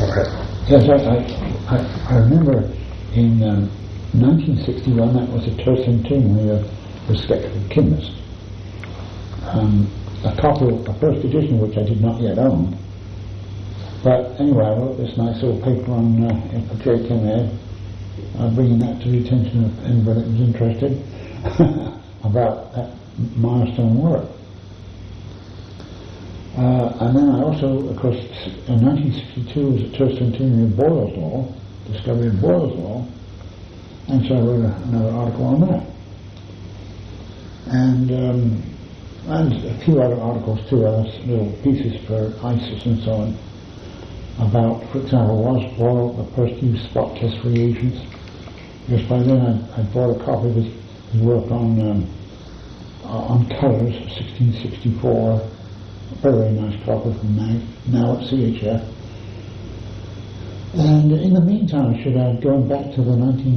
Yes, I remember in 1961, that was the tercentenary of the Skeptical Chemist. A copy of the first edition, which I did not yet own. But anyway, I wrote this nice little paper on JKMA, bringing that to the attention of anybody that was interested about that milestone work. And then I also, of course, in 1962 was the tercentenary of Boyle's Law, discovery of Boyle's Law, and so I wrote another article on that. And a few other articles too, other little pieces for ISIS and so on, about, for example, was Boyle the first used spot test reagents? Because by then I bought a copy of his work on colours, 1664, very, very nice copy from now at CHF. And in the meantime, I should add, going back to the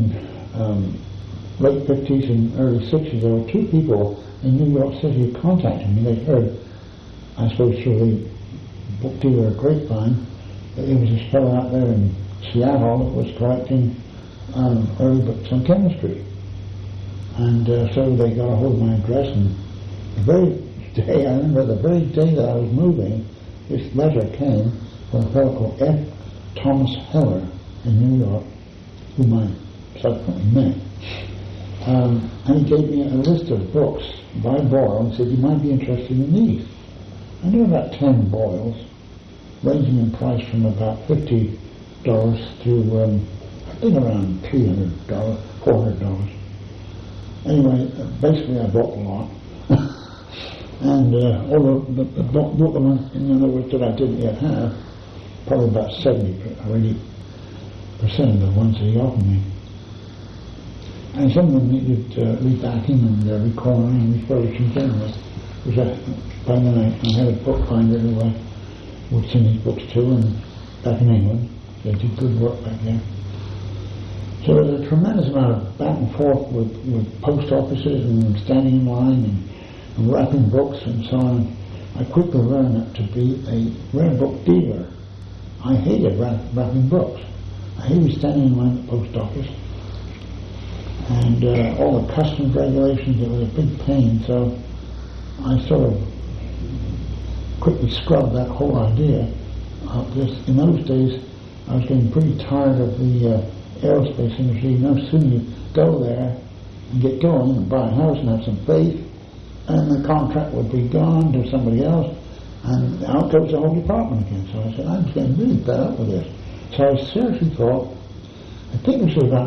late 50s and early 60s, there were two people in New York City who contacted me. They heard, I suppose through the book dealer grapevine, that there was this fellow out there in Seattle that was collecting early books on chemistry. And so they got a hold of my address, and the very day, I remember the very day that I was moving, this letter came from a fellow called F. Thomas Heller in New York, whom I subsequently met. And he gave me a list of books by Boyle and said, you might be interested in these. I knew about 10 Boyles, ranging in price from about $50 to, I think around $300, $400. Anyway, basically I bought a lot. And all the book, in other words, that I didn't yet have, probably about 70 or 80% of the ones that he offered me. And some of them needed rebacking and recornering and refurbishing generally. Which by then I had a bookbinder who I would send these books to, and back in England. They did good work back there. So there's a tremendous amount of back and forth with post offices and standing in line and wrapping books and so on. I quickly learned that to be a rare book dealer, I hated wrapping books. I hated standing in line at the post office. And all the customs regulations, it was a big pain, so I sort of quickly scrubbed that whole idea. Because in those days, I was getting pretty tired of the aerospace industry. No sooner you go there and get going and buy a house and have some faith, and the contract would be gone to somebody else, and out goes the whole department again. So I said, I'm getting really fed up with this. So I seriously thought, I think this was about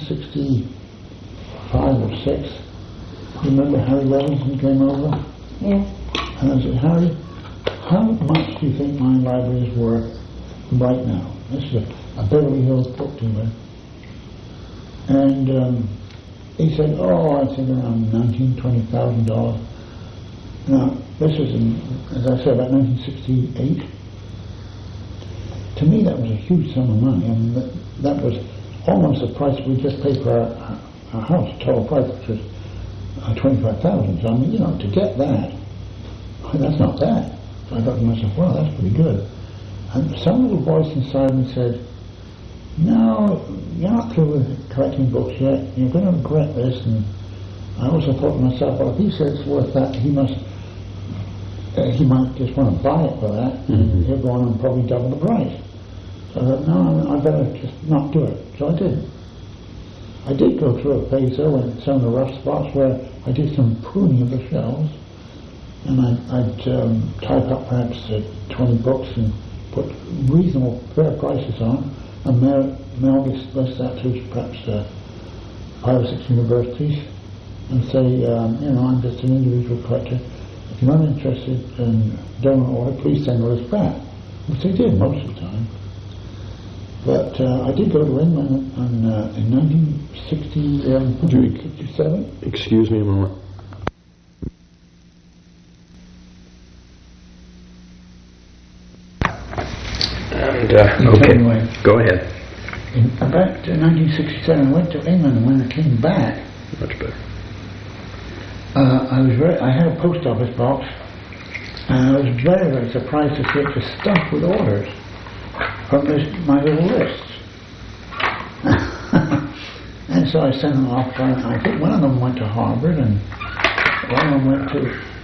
1965 or 6. Remember Harry Levinson came over? Yeah. And I said, Harry, how much do you think my library is worth right now? This is a Beverly Hills book dealer. And he said, I think around $19,000-$20,000. Now, this was, as I said, about 1968. To me, that was a huge sum of money. I mean, that was almost the price we just paid for our house, total price, which was $25,000. So, I mean, to get that, that's not bad. So I thought to myself, well, that's pretty good. And some little voice inside me said, no, you're not through with collecting books yet. You're going to regret this. And I also thought to myself, well, if he says it's worth that, he might just want to buy it for that, and he'll go on and probably double the price. So I thought, no, I better just not do it. So I didn't. I did go through a phase though, in some of the rough spots where I did some pruning of the shelves, and I'd type up perhaps 20 books and put reasonable, fair prices on, and mail this list out to perhaps 5 or 6 universities, and say, I'm just an individual collector. If you're not interested and don't order, please send the list back, which they did most of the time. But I did go to England in 1967. Excuse me a moment. And, okay, go ahead. Back to 1967, I went to England, and when I came back, much better. I had a post office box, and I was very, very surprised to see it was stuffed with orders. from my little lists. And so I sent them off. I think one of them went to Harvard, and one of them went to